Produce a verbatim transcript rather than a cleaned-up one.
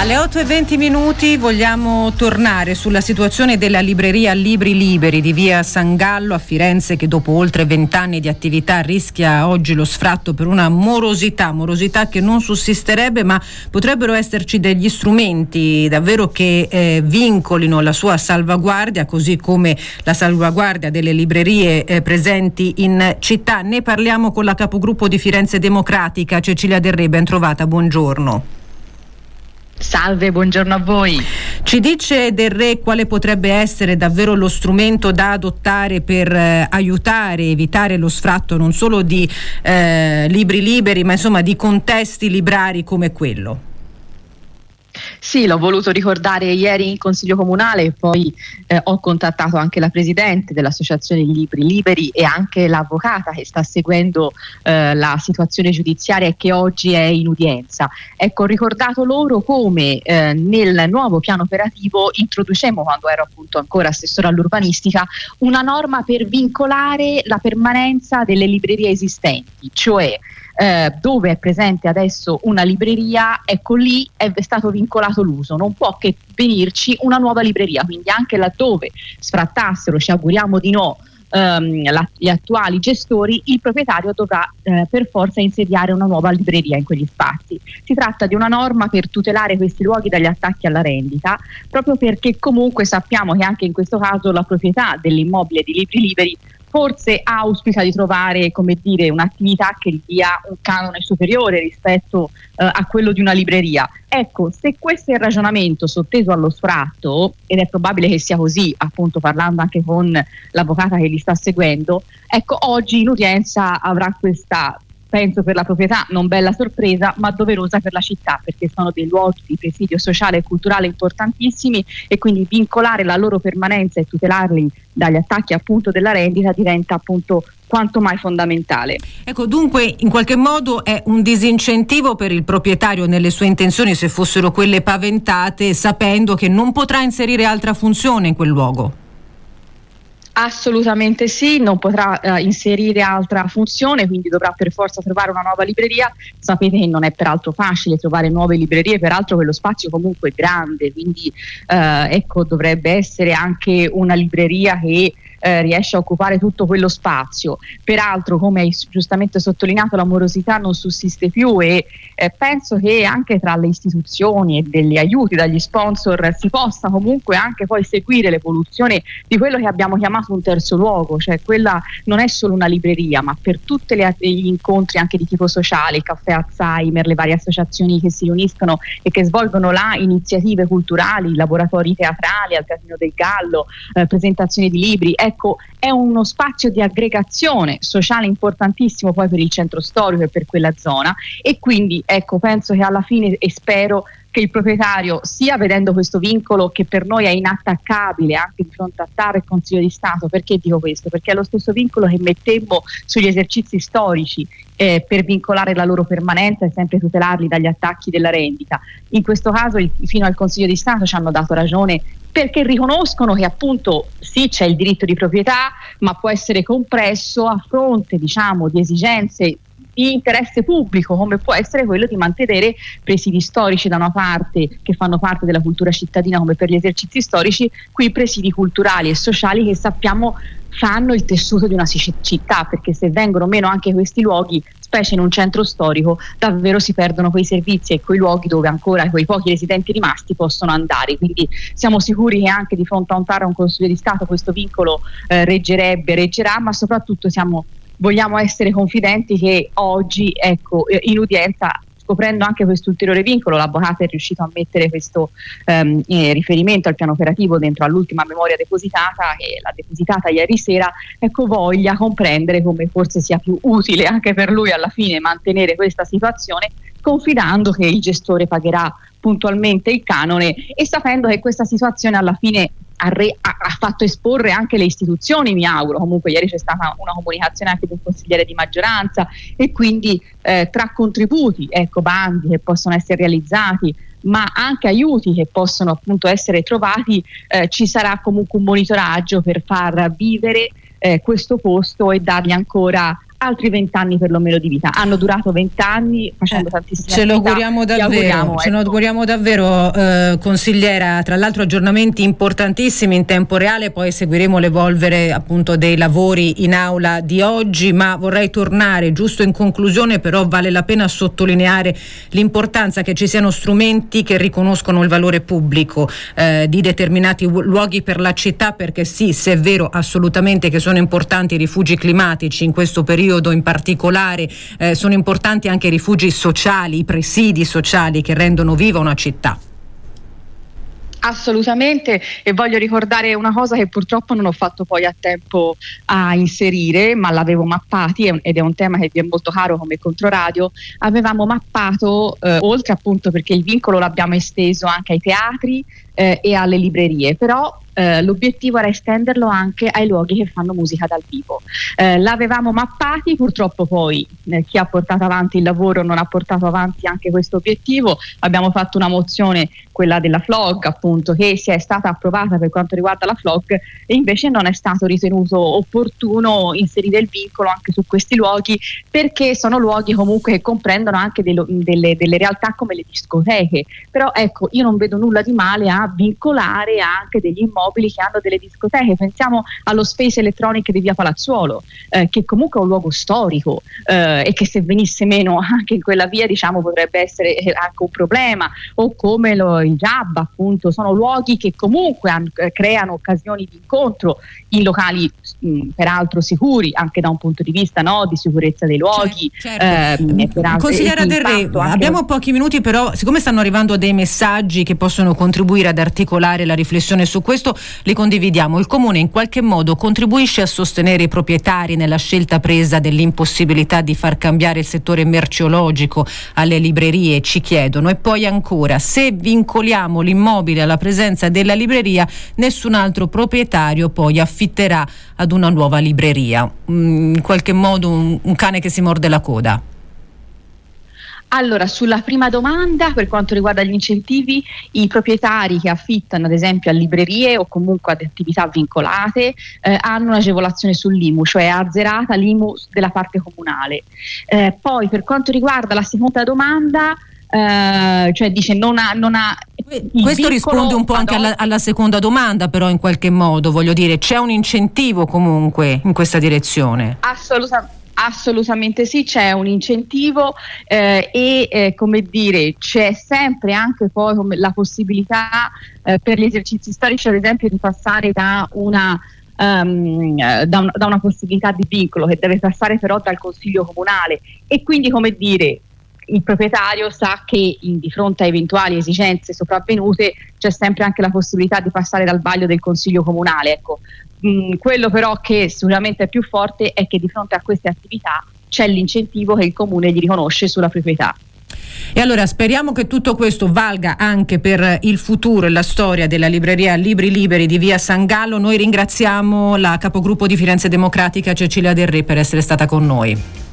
Alle otto e venti minuti vogliamo tornare sulla situazione della libreria Libri Liberi di via San Gallo a Firenze, che dopo oltre vent'anni di attività rischia oggi lo sfratto per una morosità, morosità che non sussisterebbe, ma potrebbero esserci degli strumenti davvero che eh, vincolino la sua salvaguardia, così come la salvaguardia delle librerie eh, presenti in città. Ne parliamo con la capogruppo di Firenze Democratica, Cecilia Del Re. Ben trovata, buongiorno. Salve, buongiorno a voi. Ci dice Del Re quale potrebbe essere davvero lo strumento da adottare per eh, aiutare, evitare lo sfratto non solo di eh, libri liberi, ma insomma di contesti librari come quello? Sì, l'ho voluto ricordare ieri in Consiglio Comunale e poi eh, ho contattato anche la Presidente dell'Associazione Libri Liberi e anche l'avvocata che sta seguendo eh, la situazione giudiziaria e che oggi è in udienza. Ecco, ho ricordato loro come eh, nel nuovo piano operativo introducemmo, quando ero appunto ancora assessora all'urbanistica, una norma per vincolare la permanenza delle librerie esistenti, cioè Eh, dove è presente adesso una libreria, ecco lì è stato vincolato l'uso, non può che venirci una nuova libreria, quindi anche laddove sfrattassero, ci auguriamo di no, ehm, la, gli attuali gestori, il proprietario dovrà eh, per forza insediare una nuova libreria in quegli spazi. Si tratta di una norma per tutelare questi luoghi dagli attacchi alla rendita, proprio perché comunque sappiamo che anche in questo caso la proprietà dell'immobile di Libri Liberi forse auspica di trovare, come dire, un'attività che gli dia un canone superiore rispetto eh, a quello di una libreria. Ecco, se questo è il ragionamento sotteso allo sfratto, ed è probabile che sia così, appunto parlando anche con l'avvocata che li sta seguendo, ecco, oggi in udienza avrà questa, penso per la proprietà, non bella sorpresa, ma doverosa per la città, perché sono dei luoghi di presidio sociale e culturale importantissimi e quindi vincolare la loro permanenza e tutelarli dagli attacchi appunto della rendita diventa appunto quanto mai fondamentale. Ecco, dunque in qualche modo è un disincentivo per il proprietario nelle sue intenzioni, se fossero quelle paventate, sapendo che non potrà inserire altra funzione in quel luogo. Assolutamente sì, non potrà uh, inserire altra funzione, quindi dovrà per forza trovare una nuova libreria. Sapete che non è peraltro facile trovare nuove librerie, peraltro quello spazio comunque è grande, quindi uh, ecco, dovrebbe essere anche una libreria che Eh, riesce a occupare tutto quello spazio. Peraltro, come hai giustamente sottolineato, la morosità non sussiste più e eh, penso che anche tra le istituzioni e degli aiuti dagli sponsor si possa comunque anche poi seguire l'evoluzione di quello che abbiamo chiamato un terzo luogo, cioè quella non è solo una libreria, ma per tutti gli incontri anche di tipo sociale, il caffè Alzheimer, le varie associazioni che si riuniscono e che svolgono là iniziative culturali, laboratori teatrali al Casino del Gallo, eh, presentazioni di libri. Ecco, è uno spazio di aggregazione sociale importantissimo poi per il centro storico e per quella zona, e quindi ecco, penso che alla fine, e spero che il proprietario, sia vedendo questo vincolo che per noi è inattaccabile anche di fronte a TAR e Consiglio di Stato. Perché dico questo? Perché è lo stesso vincolo che mettemmo sugli esercizi storici eh, per vincolare la loro permanenza e sempre tutelarli dagli attacchi della rendita. In questo caso il, fino al Consiglio di Stato ci hanno dato ragione, perché riconoscono che appunto sì, c'è il diritto di proprietà, ma può essere compresso a fronte, diciamo, di esigenze di interesse pubblico, come può essere quello di mantenere presidi storici da una parte che fanno parte della cultura cittadina, come per gli esercizi storici, qui presidi culturali e sociali che sappiamo fanno il tessuto di una città, perché se vengono meno anche questi luoghi, specie in un centro storico, davvero si perdono quei servizi e quei luoghi dove ancora quei pochi residenti rimasti possono andare. Quindi siamo sicuri che anche di fronte a un TAR, a un Consiglio di Stato, questo vincolo eh, reggerebbe, reggerà, ma soprattutto siamo vogliamo essere confidenti che oggi, ecco, in udienza, scoprendo anche questo ulteriore vincolo, l'avvocato è riuscito a mettere questo ehm, eh, riferimento al piano operativo dentro all'ultima memoria depositata, che l'ha depositata ieri sera, ecco, voglia comprendere come forse sia più utile anche per lui alla fine mantenere questa situazione, confidando che il gestore pagherà puntualmente il canone e sapendo che questa situazione alla fine ha, re, ha, ha fatto esporre anche le istituzioni, mi auguro. Comunque ieri c'è stata una comunicazione anche di un consigliere di maggioranza e quindi eh, tra contributi, ecco, bandi che possono essere realizzati, ma anche aiuti che possono appunto essere trovati, eh, ci sarà comunque un monitoraggio per far vivere eh, questo posto e dargli ancora altri vent'anni perlomeno di vita. Hanno durato vent'anni facendo eh, tantissime ce attività. Lo auguriamo davvero, auguriamo, ce ecco. lo auguriamo davvero, eh, consigliera. Tra l'altro aggiornamenti importantissimi in tempo reale, poi seguiremo l'evolvere appunto dei lavori in aula di oggi, ma vorrei tornare giusto in conclusione, però vale la pena sottolineare l'importanza che ci siano strumenti che riconoscono il valore pubblico eh, di determinati luoghi per la città, perché sì, se è vero assolutamente che sono importanti i rifugi climatici in questo periodo in particolare, eh, sono importanti anche i rifugi sociali, i presidi sociali che rendono viva una città. Assolutamente, e voglio ricordare una cosa che purtroppo non ho fatto poi a tempo a inserire, ma l'avevo mappati ed è un tema che vi è molto caro come Controradio. Avevamo mappato, eh, oltre appunto perché il vincolo l'abbiamo esteso anche ai teatri eh, e alle librerie, però Uh, l'obiettivo era estenderlo anche ai luoghi che fanno musica dal vivo. Uh, l'avevamo mappati, purtroppo poi eh, chi ha portato avanti il lavoro non ha portato avanti anche questo obiettivo. Abbiamo fatto una mozione, quella della F L O G appunto, che si è stata approvata per quanto riguarda la F L O G, e invece non è stato ritenuto opportuno inserire il vincolo anche su questi luoghi, perché sono luoghi comunque che comprendono anche delle, delle, delle realtà come le discoteche. Però ecco, io non vedo nulla di male a vincolare anche degli immobili che hanno delle discoteche. Pensiamo allo Space Electronic di via Palazzuolo, eh, che comunque è un luogo storico eh, e che se venisse meno anche in quella via, diciamo, potrebbe essere anche un problema, o come lo, il Jab appunto. Sono luoghi che comunque han, creano occasioni di incontro in locali mh, peraltro sicuri anche da un punto di vista, no, di sicurezza dei luoghi. Certo. Eh, peraltro, Consigliera Del Re, abbiamo anche... pochi minuti, però siccome stanno arrivando dei messaggi che possono contribuire ad articolare la riflessione su questo, li condividiamo. Il Comune in qualche modo contribuisce a sostenere i proprietari nella scelta presa dell'impossibilità di far cambiare il settore merceologico alle librerie, ci chiedono. E poi ancora, se vincoliamo l'immobile alla presenza della libreria, nessun altro proprietario poi affitterà ad una nuova libreria. In qualche modo un, un cane che si morde la coda. Allora, sulla prima domanda, per quanto riguarda gli incentivi, i proprietari che affittano ad esempio a librerie o comunque ad attività vincolate eh, hanno un'agevolazione sull'I M U, cioè azzerata l'I M U della parte comunale. Eh, poi per quanto riguarda la seconda domanda, eh, cioè dice non ha... Non ha Questo risponde un po' anche alla, alla seconda domanda, però in qualche modo, voglio dire, c'è un incentivo comunque in questa direzione? Assolutamente. Assolutamente sì, c'è un incentivo eh, e eh, come dire, c'è sempre anche poi come la possibilità eh, per gli esercizi storici ad esempio di passare da una Um, da, un, da una possibilità di vincolo che deve passare però dal Consiglio Comunale, e quindi come dire il proprietario sa che in, di fronte a eventuali esigenze sopravvenute c'è sempre anche la possibilità di passare dal vaglio del Consiglio Comunale. Ecco, mh, quello però che sicuramente è più forte è che di fronte a queste attività c'è l'incentivo che il Comune gli riconosce sulla proprietà. E allora speriamo che tutto questo valga anche per il futuro e la storia della libreria Libri Liberi di via San Gallo. Noi ringraziamo la capogruppo di Firenze Democratica Cecilia Del Re per essere stata con noi.